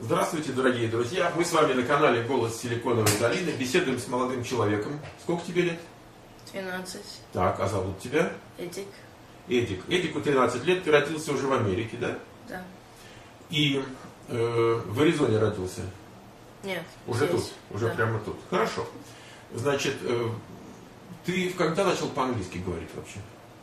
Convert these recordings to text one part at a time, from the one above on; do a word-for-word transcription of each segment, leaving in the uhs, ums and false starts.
Здравствуйте, дорогие друзья! Мы с вами на канале «Голос Силиконовой долины». Беседуем с молодым человеком. Сколько тебе лет? двенадцать. Так, а зовут тебя? Эдик. Эдик. Эдику тринадцать лет, ты родился уже в Америке, да? Да. И э, в Аризоне родился? Нет. Уже здесь. тут? Уже Да. прямо тут. Хорошо. Значит, э, ты когда начал по-английски говорить вообще?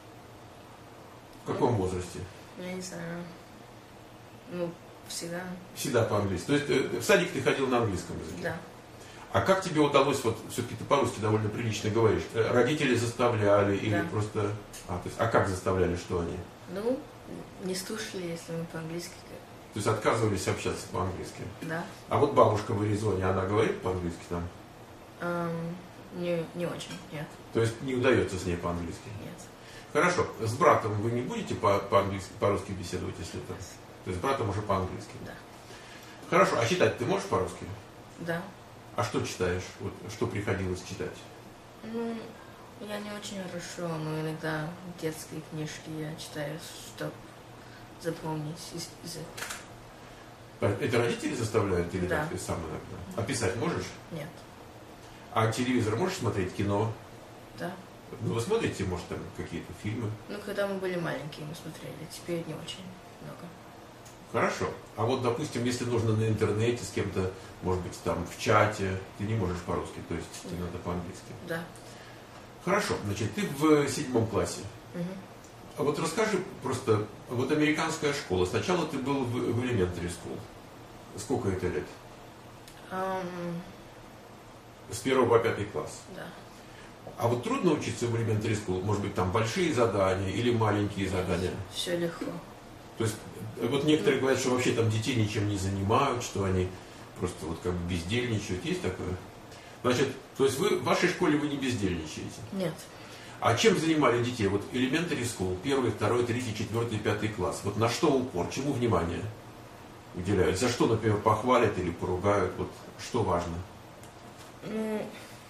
В каком возрасте? Я не знаю. Ну, всегда. Всегда по-английски. То есть э, в садик ты ходил на английском языке? Да. А как тебе удалось, вот все-таки ты по-русски довольно прилично говоришь, э, родители заставляли или Да. просто... А, то есть, а как заставляли, что они? Ну, не слушали, если мы по-английски говорим. То есть отказывались общаться по-английски? Да. А вот бабушка в Аризоне, она говорит по-английски там? Эм, не, не очень, нет. То есть не удается с ней по-английски? Нет. Хорошо. С братом вы не будете по- по-английски, по-русски беседовать, если это... То есть с братом уже по-английски? Да. Хорошо. А читать ты можешь по-русски? Да. А что читаешь? Вот, что приходилось читать? Ну, я не очень хорошо, но иногда детские книжки я читаю, чтобы запомнить язык. Это родители заставляют или Да. так ты сам иногда? А писать можешь? Нет. А телевизор можешь смотреть, кино? Да. Ну, вы смотрите, может, там какие-то фильмы? Ну, когда мы были маленькие, мы смотрели. Теперь не очень много. Хорошо. А вот, допустим, если нужно на интернете с кем-то, может быть, там в чате, ты не можешь по-русски, то есть тебе надо по-английски. Да. Хорошо. Значит, ты в седьмом классе. Угу. А вот расскажи просто, вот американская школа. Сначала ты был в, в elementary school. Сколько это лет? Эм, С первого по пятый класс. да. А вот трудно учиться в elementary school? Может быть, там большие задания или маленькие задания? Все легко. То есть, вот некоторые говорят, что вообще там детей ничем не занимают, что они просто вот как бы бездельничают. Есть такое? Значит, то есть вы в вашей школе вы не бездельничаете? Нет. А чем занимали детей? Вот elementary school, первый, второй, третий, четвертый, пятый класс. Вот на что упор, чему внимание уделяют? За что, например, похвалят или поругают? Вот что важно? Ну,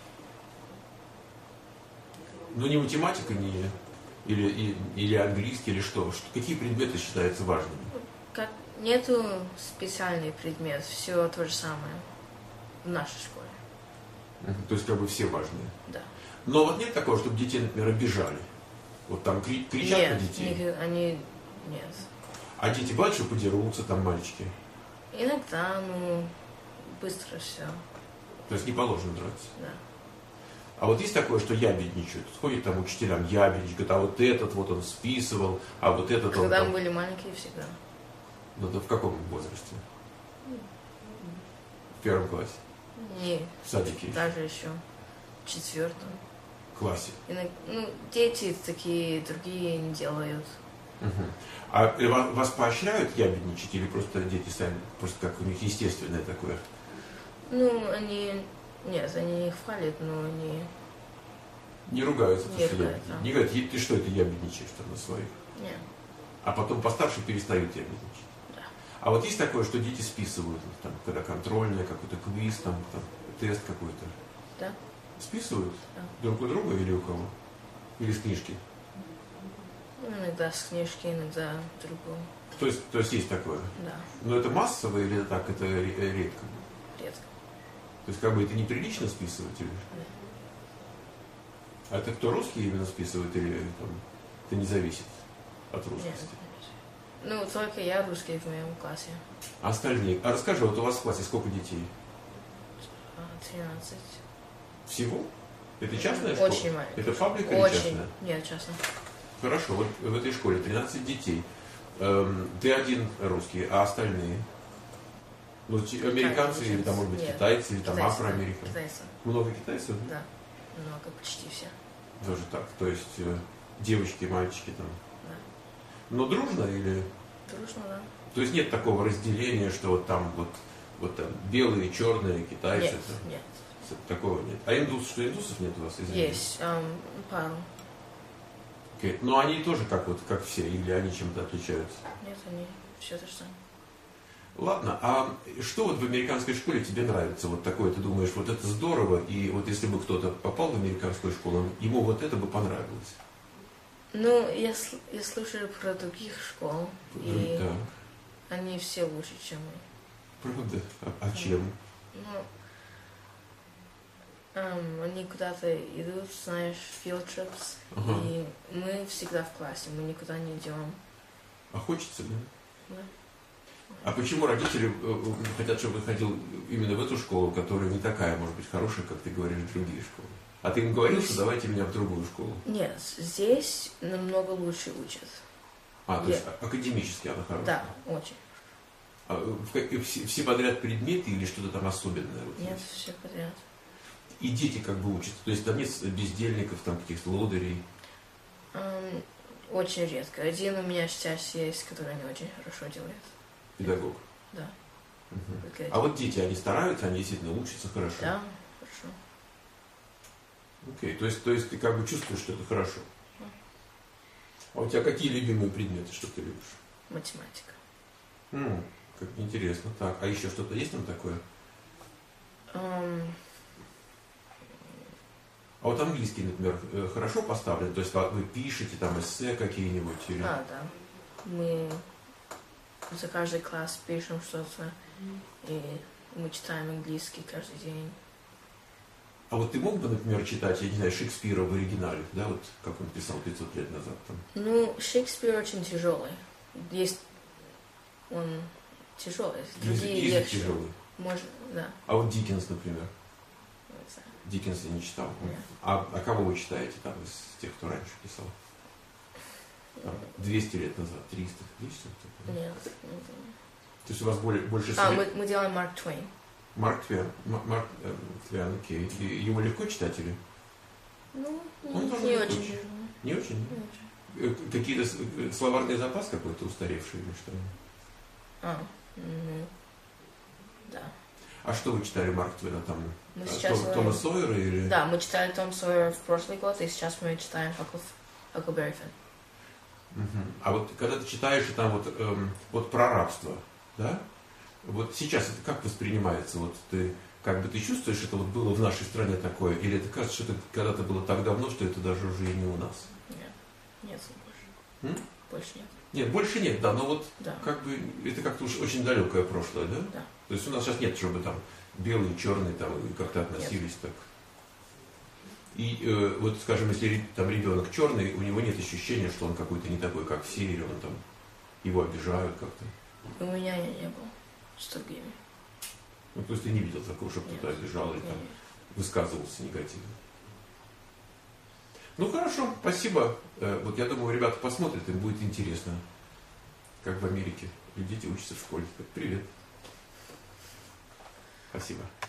Ну не математика, не или, и- или английский, или что? Что- Какие предметы считаются важными? как нету специальный предмет, все то же самое в нашей школе. Мгм. То есть как бы все важные. Да. Но вот нет такого, чтобы детей, например, обижали? Вот там кри- кричат Нет, на детей. них- они нет. А дети бывают, что подерутся, там мальчики? Иногда, ну, быстро все. То есть не положено драться. Да. А вот есть такое, что ябедничают? Сходит там учителям ябедничают, говорят, а вот этот вот он списывал, а вот этот он Когда там... мы были маленькие, всегда. Ну, это в каком возрасте? В первом классе? Не, В садике? даже еще в четвертом. Классе? Иног- Ну, дети такие другие не делают. Мгм. А э, ва- вас поощряют ябедничать или просто дети сами, просто как у них естественное такое? Ну, они... Нет, они их хвалят, но они... Не ругаются, то, Не что ругаются. ябедничают. Не говорят, «Е- ты что это ябедничаешь там на своих? Нет. А потом постарше перестают ябедничать. Да. А вот есть такое, что дети списывают, вот там, когда контрольная, какой-то квиз, там, там, тест какой-то. Да? Списывают? Да. Друг у друга или у кого? Или с книжки? Ну, иногда с книжки, иногда другую. То есть, то есть есть такое? Да, Но это массово или так, это ре- э, редко? редко. То есть как бы это неприлично списывать или? А это кто, русские именно списывают или там, это не зависит от Нет. русскости? Ну, только я русский в моем классе. А остальные? А расскажи, вот у вас в классе сколько детей? А, тринадцать. Всего? Это частная школа? Очень маленькая. Это паблика или Очень. частная? Нет, честно. Хорошо, вот в этой школе тринадцать детей. Эм, ты один русский, а остальные? Ну, чи- американцы или там, может быть, Нет. китайцы, или там Китайцы, афроамериканцы? Китайцы. Много китайцев? Да. Много, почти все. Даже так. То есть э, девочки, мальчики там. Да. Но дружно или... Дружно, да? То есть нет такого разделения, что вот там вот, вот там белые, черные, китайцы. Нет, там. нет. Такого нет. А индус, что индусов нет у вас? Извините? Есть эм, пару. Окей. Но они тоже как вот, как все, или они чем-то отличаются? Нет, они все то же самое. Ладно, а что вот в американской школе тебе нравится? Вот такое, ты думаешь, вот это здорово, и вот если бы кто-то попал в американскую школу, ему вот это бы понравилось. Ну, я, сл- я слушаю про других школ, и Так. они все лучше, чем мы. Правда? А, а чем? Ну, эм, они куда-то идут, знаешь, field trips, Ага. и мы всегда в классе, мы никуда не идем. А хочется, да? Да. А почему родители э, хотят, чтобы ты ходил именно в эту школу, которая не такая, может быть, хорошая, как ты говоришь, другие школы? А ты им говорил, что давайте меня в другую школу? Нет, здесь намного лучше учат. А, то Я- есть а- академически она хорошая? Да, очень. А, в как- все, все подряд предметы или что-то там особенное? Вот Нет, есть? все подряд. И дети как бы учатся? То есть там нет бездельников, там каких-то лодырей? Эм, очень редко. Один у меня сейчас есть, который не очень хорошо делает. Педагог? Да. Мгм. Только А вот дети, они стараются, они действительно учатся хорошо? Да, хорошо. Окей, то есть, то есть ты как бы чувствуешь, что это хорошо? А у тебя какие любимые предметы, что ты любишь? Математика. М, как интересно. Так, а еще что-то есть там такое? Эм, А вот английский, например, э, хорошо поставлен? То есть а вы пишете там эссе какие-нибудь? Или... а, да. Мы за каждый класс пишем что-то, и мы читаем английский каждый день. А вот ты мог бы, например, читать, я не знаю, Шекспира в оригинале, да, вот как он писал пятьсот лет назад там? Ну, Шекспир очень тяжелый. Есть он тяжелый, другие Язык легче. тяжелый. Может, да. А вот Диккенс, например. Не знаю. Диккенса не читал. Нет. А, а кого вы читаете там из тех, кто раньше писал? Там, двести лет назад, триста, есть что-то такое? Нет, не знаю. То есть у вас более, больше... А, совре- мы, мы делаем Марк Твейн. Марк Твен. М- Марк э, Твен, окей. И его легко читать или? Ну, не, Он тоже не не очень очень. тяжело. Не очень? Не очень. Э, Какие-то с- э, словарный запас какой-то устаревший или что? А, ну, да. А что вы читали Марк Твена там? Мы А, сейчас... Том- э, Тома Сойера или? Да, мы читали Том Сойер в прошлый год, и сейчас мы читаем Хаклберри Финн. Мгм. А вот когда ты читаешь и там вот, эм, вот про рабство, да? Вот сейчас это как воспринимается? Вот ты как бы ты чувствуешь, это вот было в нашей стране такое, или это кажется, что это когда-то было так давно, что это даже уже и не у нас? Нет, нет больше. М? Больше нет. Нет, больше нет, да, но вот Да. как бы это как-то уж очень далекое прошлое, да? Да. То есть у нас сейчас нет, чтобы там белые, черные там и как-то относились так. И э, вот, скажем, если ре- там ребенок черный, у него нет ощущения, что он какой-то не такой, как все, или он там его обижают как-то. У меня не, не было с другими. Ну, то есть ты не видел такого, чтобы Нет. кто-то обижал или Не, там не. высказывался негативно. Ну хорошо, спасибо. Э, Вот я думаю, ребята посмотрят, им будет интересно, как в Америке. И дети учатся в школе. Так, привет. Спасибо.